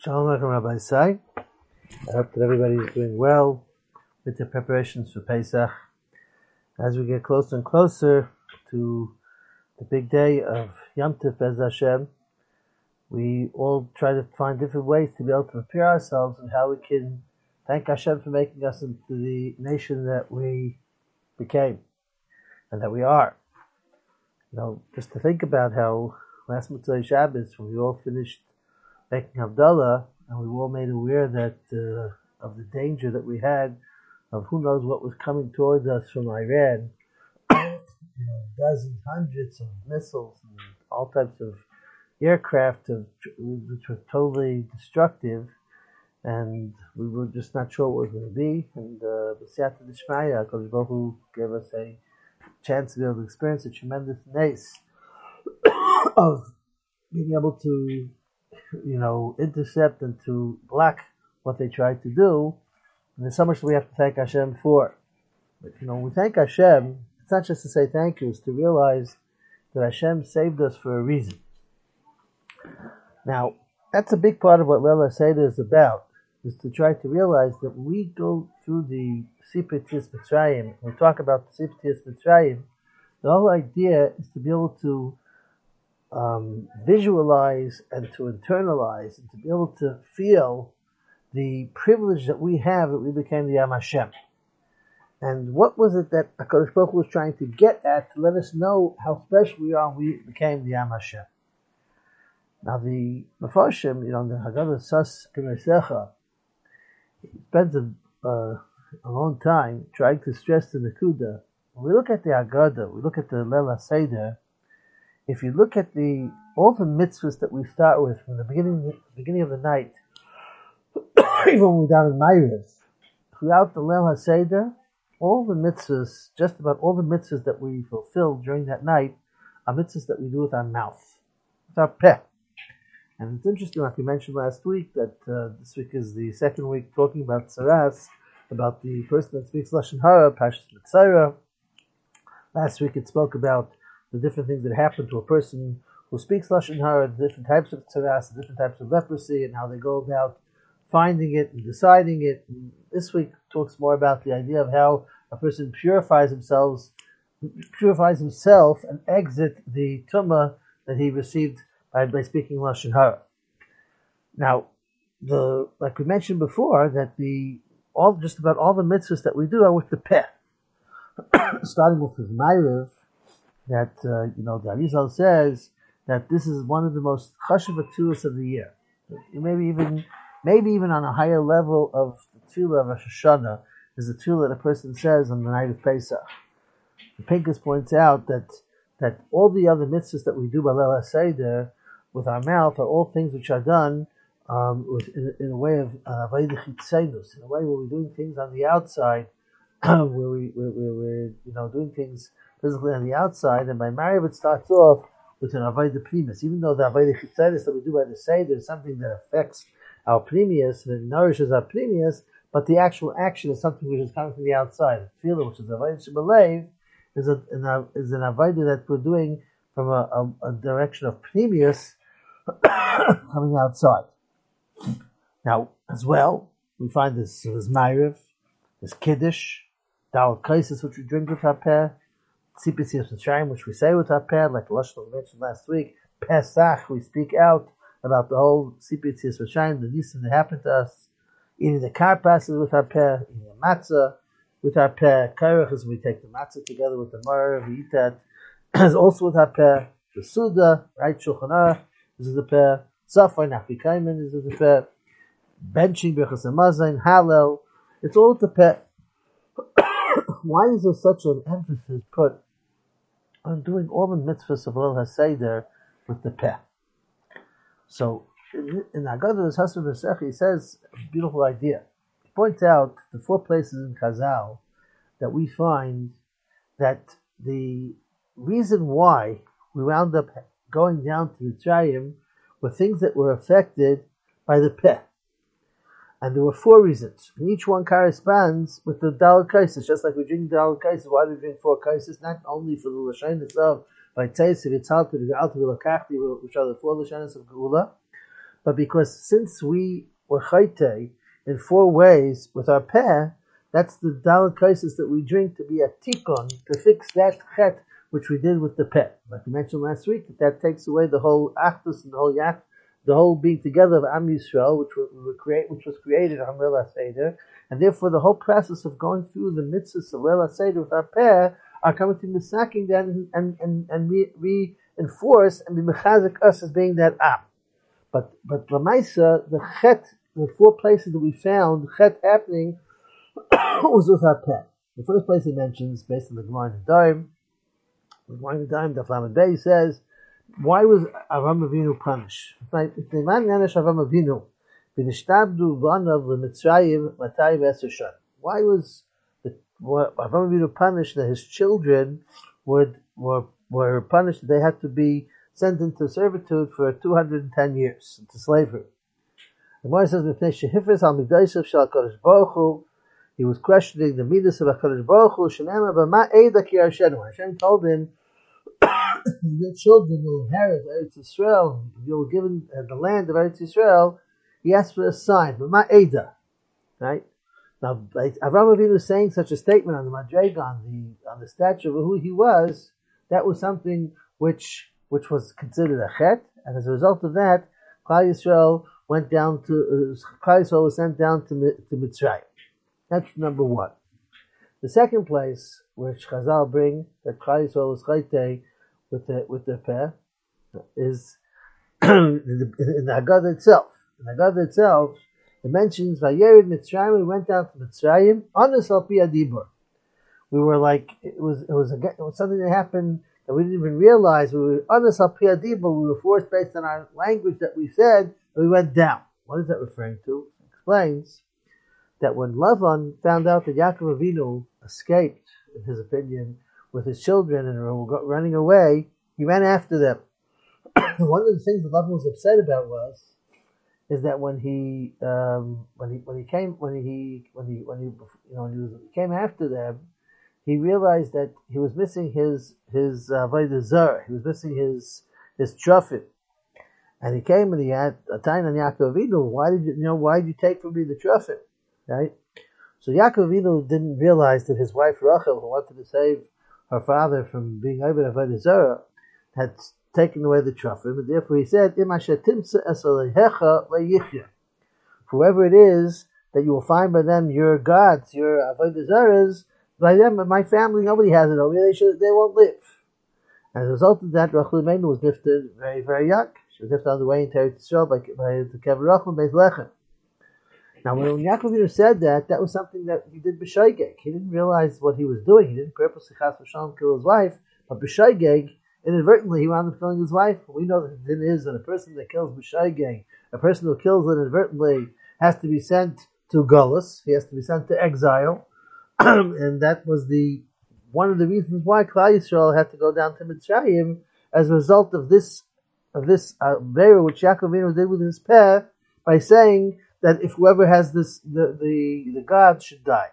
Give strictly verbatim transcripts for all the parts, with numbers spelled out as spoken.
Shalom Aleichem, Rabbi Isai. I hope that everybody is doing well with the preparations for Pesach. As we get closer and closer to the big day of Yom Tov Bez Hashem, we all try to find different ways to be able to prepare ourselves and how we can thank Hashem for making us into the nation that we became and that we are. You know, just to think about how last Motzei Shabbos, when we all finished making Havdalah, and we were all made aware that uh, of the danger that we had of who knows what was coming towards us from Iran, you know, dozens, hundreds of missiles, and all types of aircraft of, which were totally destructive, and we were just not sure what it was going to be. And B'siyata D'Shmaya, HaKadosh Baruch Hu gave us a chance to be able to experience a tremendous nace of being able to, you know, intercept and to block what they tried to do. And there's so much that we have to thank Hashem for. But, you know, when we thank Hashem, it's not just to say thank you, it's to realize that Hashem saved us for a reason. Now, that's a big part of what Leil HaSeder is about, is to try to realize that when we go through the Sipur Tzias Mitzrayim, when we talk about the Sipur Tzias Mitzrayim, the whole idea is to be able to Um, visualize and to internalize and to be able to feel the privilege that we have that we became the Am Hashem. And what was it that HaKadosh Baruch Hu was trying to get at to let us know how special we are when we became the Am Hashem? Now the Mefarshim, you know, the Haggadah Sas K'Meisecha, spends a, uh, a long time trying to stress the Nakuda. When we look at the Haggadah, we look at the Leil HaSeder. If you look at the all the mitzvahs that we start with from the beginning the beginning of the night, even when we're down in Ma'ariv, throughout the Leil HaSeder, all the mitzvahs, just about all the mitzvahs that we fulfill during that night, are mitzvahs that we do with our mouth, with our peh. And it's interesting, like we mentioned last week, that uh, this week is the second week talking about Tzaras, about the person that speaks Lashon Hara, Parshas Mitzayra. Last week it spoke about the different things that happen to a person who speaks Lashon Hara, the different types of tzaras, the different types of leprosy, and how they go about finding it and deciding it. And this week talks more about the idea of how a person purifies himself, purifies himself, and exit the tumah that he received by, by speaking Lashon Hara. Now, the like we mentioned before, that the all just about all the mitzvahs that we do are with the peh, starting with the Ma'ariv. That, uh, you know, the Arizal says that this is one of the most chashuv tefillos of the year. Maybe even, maybe even on a higher level of the tefillah of Rosh Hashanah is the tefillah that a person says on the night of Pesach. The Pinkus points out that that all the other mitzvahs that we do by Leil HaSeder with our mouth are all things which are done um, with, in, in a way of avodah chitzonus, in a way where we're doing things on the outside, where we where, where we're you know doing things physically on the outside, and by Ma'ariv it starts off with an Avodah Primus. Even though the Avodah Chitzonus that we do by the Seder is something that affects our Primus and it nourishes our Primus, but the actual action is something which is coming from the outside. The Tefillah, which is Avodah Shebelev, is a, an, is an Avodah that we're doing from a, a, a direction of Primus coming outside. Now, as well, we find this, this Ma'ariv, this Kiddush, Dal Kaisis, which we drink with our peh, Sipur Tzias Mitzrayim, which we say with our peh, like the Lashon we mentioned last week. Pesach, we speak out about the whole Sipur Tzias Mitzrayim, the nisim that happened to us. Eating the karpas with our peh, eating the matzah with our peh. Kairach is when we take the matzah together with the maror, we eat that. Is also with our peh. The Suda, right? Shulchan Aruch, this is the peh. Safai Nachbi Kaiman, this is the peh. Benching, Birchas Hamazon, Hallel, it's all with the peh. Why is there such an emphasis put on doing all the mitzvahs of Leil HaSeder with the peh? So, in, in Haggadah Hasam V'Sech, he says a beautiful idea. He points out the four places in Chazal that we find that the reason why we wound up going down to Mitzrayim were things that were affected by the peh. And there were four reasons. And each one corresponds with the Daled Kaisis. Just like we drink Daled Kaisis, why do we drink four Kaisis? Not only for the Lashonis of Vaytzeis, Vitzalti, V'Galti, V'Lakachti, which are the four Lashonis of Geula, but because since we were chayte in four ways with our peh, that's the daled kaisis that we drink to be a tikon, to fix that chet which we did with the peh. Like we mentioned last week, that, that takes away the whole achdus and the whole yak, the whole being together of Am Yisrael, which were, were create, which was created on Leil HaSeder, and therefore the whole process of going through the mitzvahs of Leil HaSeder with our peh are coming to misaking that and and and, and re, reinforce and be mechazik us as being that Am. But but Lamaisa, the chet, the four places that we found chet happening was with our peh. The first place he mentions, based on the Gemara in the Dime, the Gemara in the Dime, the Flamen Bey says, why was Avram Avinu punished? If the man Nanish Avram Avinu, v'nishtabdu v'anav l'mitzrayim matay v'eser shan. Why was the Avram Avinu punished that his children would were were punished that they had to be sent into servitude for two hundred ten years, into slavery? The Gemara says, "Mipnei shehifres al midaysav shel HaKadosh Baruch Hu." He was questioning the midas of HaKadosh Baruch Hu. Shenema b'ma eida ki Hashem. Hashem told him, your children will inherit Eretz Yisrael. You will given uh, the land of Eretz Yisrael. He asked for a sign, but ma eda, right? Now, Avraham Avinu saying such a statement on the Madrega, on the on the statue of who he was, that was something which which was considered a chet, and as a result of that, Klal Yisrael went down to uh, Klal Yisrael was sent down to to Mitzrayim. That's number one. The second place which Chazal bring that Klal Yisrael was chaytei with the with the peh is in the, in the Haggadah itself. In the Haggadah itself, it mentions Vayered Mitzrayim. We went down to Mitzrayim on the Salpi Adibur. We were like it was it was, a, it was something that happened that we didn't even realize. We were on the Salpi Adibur. We were forced based on our language that we said, and we went down. What is that referring to? It explains that when Lavan found out that Yaakov Avinu escaped, in his opinion, with his children and were running away, he ran after them. One of the things that Lavan was upset about was, is that when he, um, when he, when he came, when he, when he, when he, you know, when he, was, he came after them, he realized that he was missing his his avodah zarah. He was missing his his trufit, and he came and he had a time on Yaakov Avinu. Why did you, you know? Why did you take from me the trufit? Right. So Yaakov Avinu didn't realize that his wife Rachel, who wanted to save her father from being over avodah zarah, had taken away the trufim, and therefore he said, "Im asher timtza es alehecha leyichya." Whoever it is that you will find by them your gods, your avodah zarahs, by them, my family, nobody has it over here. They should, they won't live. As a result of that, Rachel Imenu was lifted very, very young. She was lifted on the way into Eretz Yisrael by, by the Kever Rachel Beis Lechem. Now, when Yaakov Avinu said that, that was something that he did b'shaygeg. He didn't realize what he was doing. He didn't purposely chas v'shalom kill his wife, but b'shaygeg, inadvertently, he wound up killing his wife. We know that it is that a person that kills b'shaygeg, a person who kills inadvertently, has to be sent to Gullus. He has to be sent to exile, and that was the one of the reasons why Klal Yisrael had to go down to Mitzrayim as a result of this of this uh, vera which Yaakov Avinu did with his peh by saying that if whoever has this, the the, the God should die.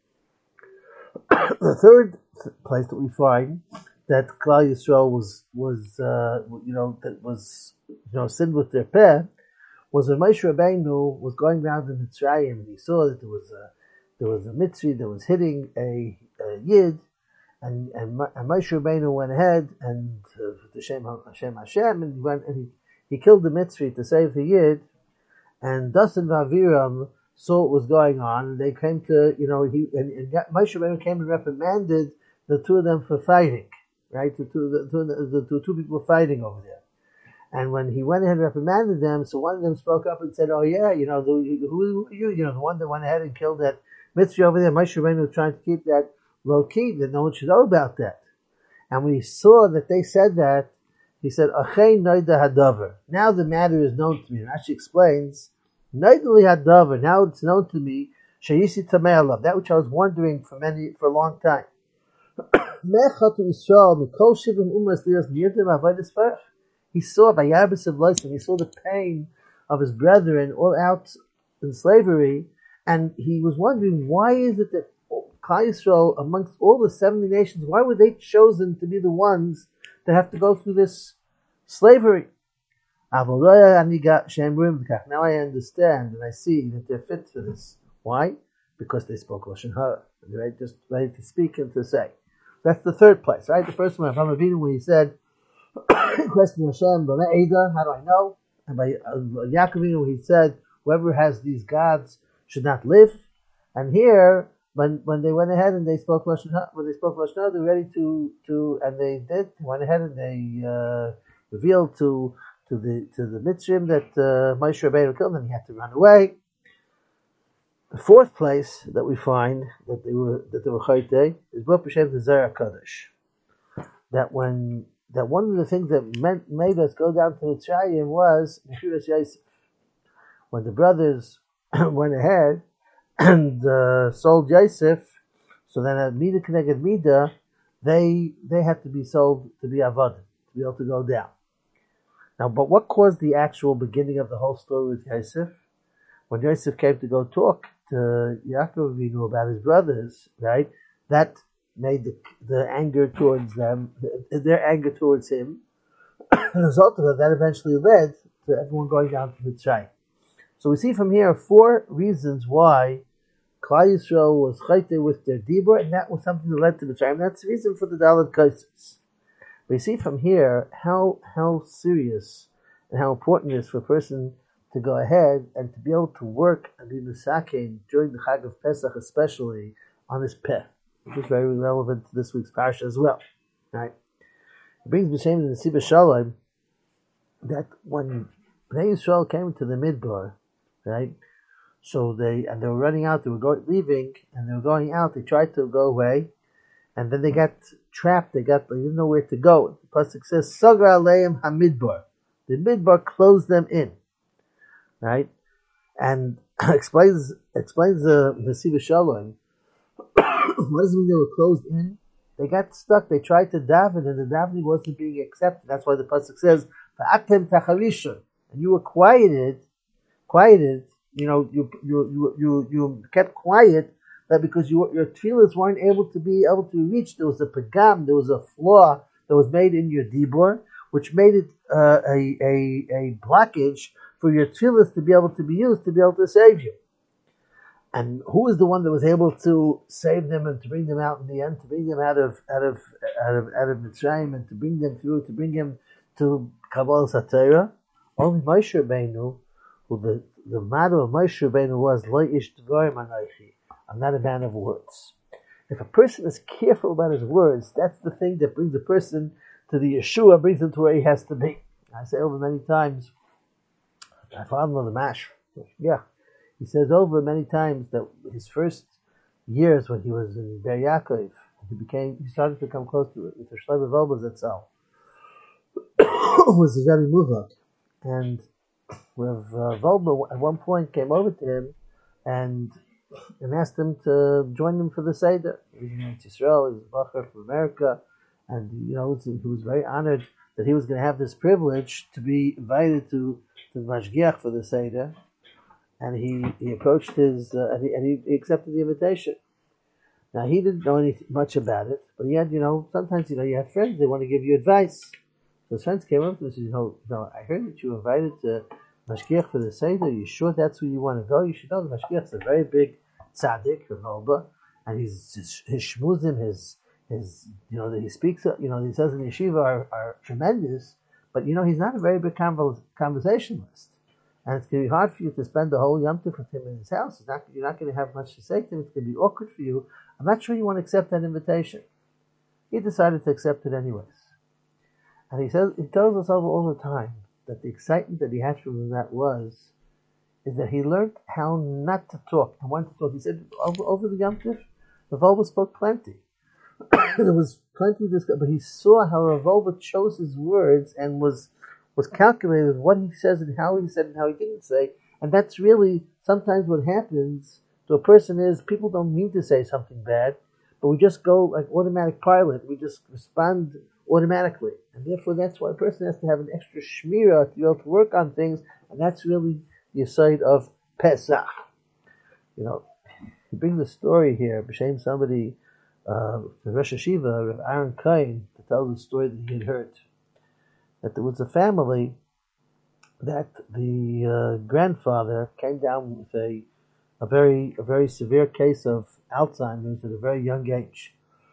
The third place that we find that Klal Yisrael was was uh, you know that was you know sinned with their peh was when Moshe Rabbeinu was going around in Mitzrayim and he saw that there was a there was a Mitzri that was hitting a, a Yid, and and, and Moshe Rabbeinu went ahead and uh, to Shem Hashem Hashem and he went and he, he killed the Mitzri to save the Yid. And Dasan Vaviram saw what was going on, and they came to, you know, he and, and Moshe Rabbeinu came and reprimanded the two of them for fighting, right? The two, the two, the, the two people fighting over there. And when he went ahead and reprimanded them, so one of them spoke up and said, "Oh yeah, you know, the, who, who you, you know, the one that went ahead and killed that Mitzri over there." Moshe Rabbeinu was trying to keep that low key, that no one should know about that. And when he saw that they said that, he said, "Achei noida hadavar." Now the matter is known to me. And Rashi explains, "Noidali hadavar." Now it's known to me. Sheyisi tamei alav, that which I was wondering for many for a long time. He saw by Yarbis of Lyson, he saw the pain of his brethren all out in slavery, and he was wondering, why is it that Klal Yisrael, amongst all the seventy nations, why were they chosen to be the ones that have to go through this slavery? Now I understand and I see that they're fit for this. Why? Because they spoke Lashon Hara. They're just ready to speak and to say. That's the third place, right? The first one, Avraham Avinu, when he said, question Hashem, how do I know? And by uh, Yaakov Avinu, he said, whoever has these gods should not live. And here, when when they went ahead and they spoke Lashon Hara, when they spoke Lashon Hara, they were ready to, to, and they did, went ahead and they uh, revealed to to the to the Mitzrim that uh, Moshe Rabbeinu killed them, and he had to run away. The fourth place that we find that they were that they were chaytei is Baruch Hashem the Zohar Kadosh. That when that one of the things that meant, made us go down to Mitzrayim was Mechiras Yosef. When the brothers went ahead and uh, sold Yosef, so then at Mida Keneged Mida, they they had to be sold to be avodim, to be able to go down. Now, but what caused the actual beginning of the whole story with Yosef? When Yosef came to go talk to Yaakov Avinu about his brothers, right? That made the, the anger towards them, their anger towards him. As a result of that, that eventually led to everyone going down to Mitzrayim. So we see from here four reasons why Klal Yisrael was chayte with their dibur, and that was something that led to Mitzrayim. That's the reason for the Daled Kaisos. We see from here how how serious and how important it is for a person to go ahead and to be able to work and be misakein during the Chag of Pesach, especially on his peh, which is very relevant to this week's parsha as well. Right? It brings B'Shem in the Sibah Shalom that when Bnei Yisrael came to the Midbar, right? So they and they were running out, they were going, leaving, and they were going out. They tried to go away, and then they got trapped. They got they didn't know where to go. The pasuk says, "Sagar aleim hamidbar." The midbar closed them in, right? And explains explains the the Sibah Shalom. What does it mean they were closed in? They got stuck. They tried to daven, and the davening wasn't being accepted. That's why the pasuk says, "Va'atem tacharishon," and you were quieted, quieted. You know, you you you you, you kept quiet. That because you, your tefillahs weren't able to be able to reach, there was a pagam, there was a flaw that was made in your dibur, which made it uh, a, a a blockage for your tefillahs to be able to be used to be able to save you. And who is the one that was able to save them and to bring them out in the end, to bring them out of out of out of out of Mitzrayim and to bring them through, to bring them to Kabbalah Satira? Only Moshe Rabbeinu, who the the motto of Moshe Rabbeinu was Lo ish dvarim anochi. I'm not a man of words. If a person is careful about his words, that's the thing that brings a person to the Yeshua, brings him to where he has to be. I say over many times, my father-in-law, the Mash, yeah, he says over many times that his first years when he was in Ber Yaakov, he became, he started to come close to it with the Shlomo Volba Zetzel, was a Rebbe Muvak, and with uh, Volba at one point came over to him and and asked him to join them for the Seder. He was in Israel, he was a Bacher from America, and you know he was very honored that he was going to have this privilege to be invited to, to the Mashgiach for the Seder, and he, he approached his, uh, and, he, and he accepted the invitation. Now he didn't know anything much about it, but he had, you know, sometimes, you know, you have friends, they want to give you advice. So his friends came up to him and said, you know, you know, I heard that you were invited to Mashgiach for the Seder. Are you sure that's where you want to go? You should know the Mashgiach's a very big tzaddik, Rav, and he's, his, his shmuzim, his, his, you know, that he speaks, you know, he says in yeshiva are, are tremendous, but you know, he's not a very big convers- conversationalist. And it's going to be hard for you to spend the whole Yom Tov with him in his house. It's not, you're not going to have much to say to him. It's going to be awkward for you. I'm not sure you want to accept that invitation. He decided to accept it anyways. And he says, he tells us over all the time that the excitement that he had from that was, is that he learned how not to talk and when to talk. He said, over, over the Yom Tov, Rav Wolbe spoke plenty. There was plenty of discussion, but he saw how Rav Wolbe chose his words and was was calculated with what he says and how he said and how he didn't say. And that's really sometimes what happens to a person is people don't mean to say something bad, but we just go like automatic pilot. We just respond automatically. And therefore that's why a person has to have an extra shmirah to be able to work on things, and that's really the side of Pesach. You know, he brings the story here, b'shem somebody, uh, the Rosh Hashiva, Rav Aaron Kain, to tell the story that he had heard. That there was a family that the uh, grandfather came down with a a very a very severe case of Alzheimer's at a very young age,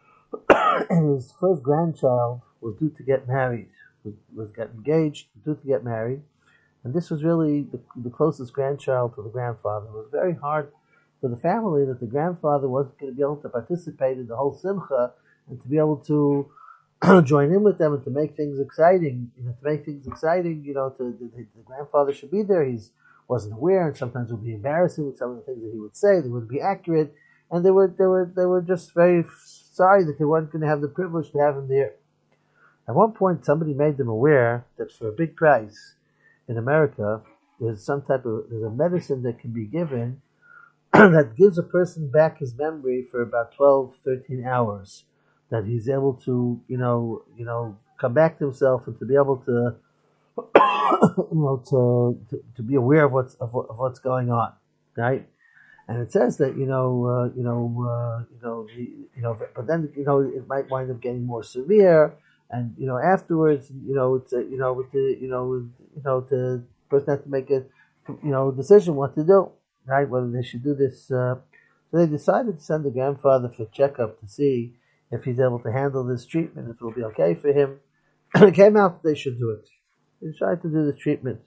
and his first grandchild was due to get married, was, was get engaged, due to get married, and this was really the, the closest grandchild to the grandfather. It was very hard for the family that the grandfather wasn't going to be able to participate in the whole simcha and to be able to join in with them and to make things exciting. You know, to make things exciting, you know, to, the, the grandfather should be there. He wasn't aware, and sometimes it would be embarrassing with some of the things that he would say. They wouldn't be accurate, and they were they were they were just very sorry that they weren't going to have the privilege to have him there. At one point, somebody made them aware that for a big price in America, there's some type of there's a medicine that can be given that gives a person back his memory for about twelve, thirteen hours. That he's able to, you know, you know, come back to himself and to be able to, you know, to, to to be aware of what's of, what, of what's going on, right? And it says that you know, uh, you know, uh, you know, the, you know, but then you know it might wind up getting more severe, and you know afterwards, you know, it's a, you know, with the, you know, with, you know, the person has to make a, you know, decision what to do, right? Whether they should do this. Uh, so they decided to send the grandfather for checkup to see if he's able to handle this treatment, if it will be okay for him. It came out that they should do it. They tried to do the treatment.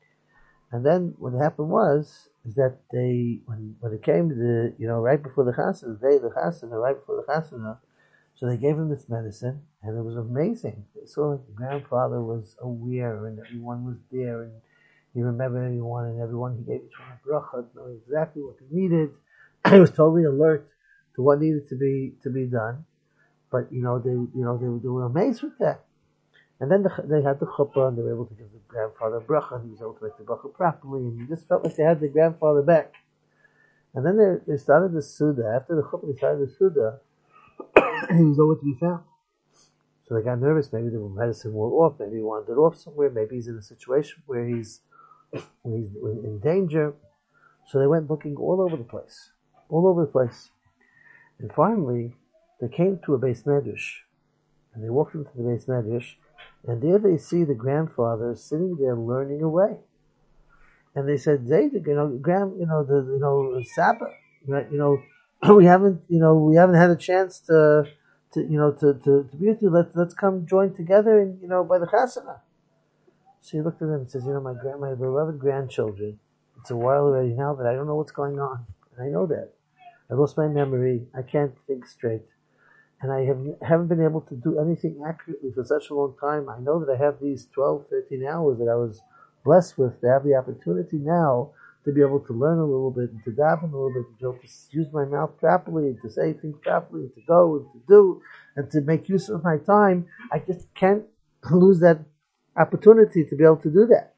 And then what happened was, is that they, when, when it came to the, you know, right before the chasana, the day of the chasana, right before the chasana, so they gave him this medicine, and it was amazing. They saw like the grandfather was aware, and everyone was there, and he remembered everyone, and everyone he gave each one a bracha, knowing exactly what they needed. He was totally alert to what needed to be to be done. But you know, they you know they, they were amazed with that. And then the, they had the chuppah, and they were able to give the grandfather a bracha, and he was able to make the bracha properly, and you just felt like they had the grandfather back. And then they, they started the Suda. After the chuppah, they started the Suda, and he was nowhere to be found. So they got nervous. Maybe the medicine wore off. Maybe he wandered off somewhere. Maybe he's in a situation where he's, where he's in danger. So they went looking all over the place. All over the place. And finally, they came to a beis medrash. And they walked into the beis medrash. And there they see the grandfather sitting there learning away. And they said, Zayd, you know, grand, you know, the, you know, Sabbath, right? You know, we haven't, you know, we haven't had a chance to, to, you know, to, to, to be with you. Let's, let's come join together and, you know, by the chasana. So he looked at them and says, you know, my grand, my beloved grandchildren, it's a while already now that I don't know what's going on. And I know that. I lost my memory. I can't think straight. And I have, haven't been able to do anything accurately for such a long time. I know that I have these twelve, thirteen hours that I was blessed with to have the opportunity now to be able to learn a little bit and to daven a little bit, and to be able to use my mouth properly and to say things properly and to go and to do and to make use of my time. I just can't lose that opportunity to be able to do that.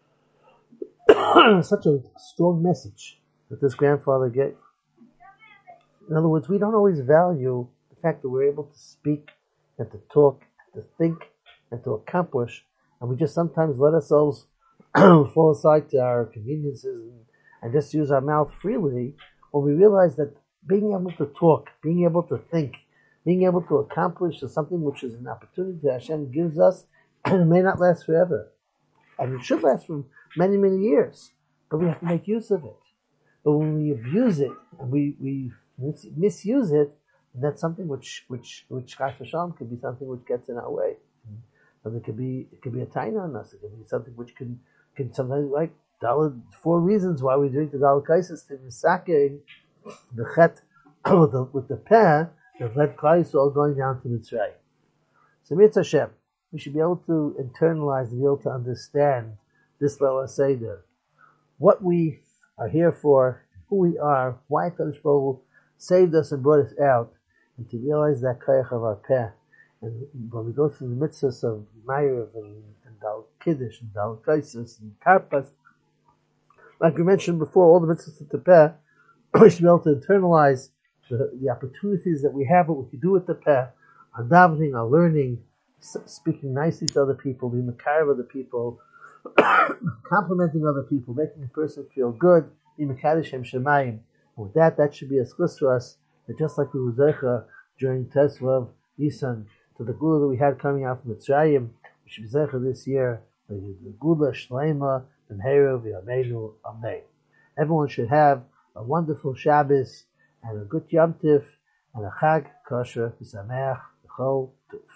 Such a strong message that this grandfather gave. In other words, we don't always value the fact that we're able to speak and to talk and to think and to accomplish, and we just sometimes let ourselves fall aside to our conveniences and, and just use our mouth freely, when we realize that being able to talk, being able to think, being able to accomplish is something which is an opportunity that Hashem gives us, and it may not last forever. And it should last for many, many years, but we have to make use of it. But when we abuse it, and we, we misuse it, that's something which, which, which Chas v'Shalom could be something which gets in our way. And it could be, it could be a taina on us. It could be something which can, can sometimes, like, four reasons why we're doing the Daled Kaisis to Misake, the Chet, with the, with the Peh, that led Klal Yisrael going down to Mitzrayim. So, Mitzvah Hashem, we should be able to internalize and be able to understand this Leil HaSeder, what we are here for, who we are, why Kadosh Baruch Hu saved us and brought us out, and to realize that Koyach of our Peh. And when we go through the mitzvahs of Ma'ariv and, and Dal Kiddush and Dal Kaisis and Karpas, like we mentioned before, all the mitzvahs of the Peh, we should be able to internalize the, the opportunities that we have, what we can do with the Peh, our davening, our learning, speaking nicely to other people, being makar of other people, complimenting other people, making a person feel good, being mekadosh Shem Shemayim. And with that, that should be a schus to us, that just like we were zeicha during Tesvav Nisan, to the gula that we had coming out from Mitzrayim, we should be zeicha this year, the gula Shleima, B'mheira v'yameinu amen. Everyone should have a wonderful Shabbos and a good Yom Tif and a Chag kosher v'sameach v'chol tuf.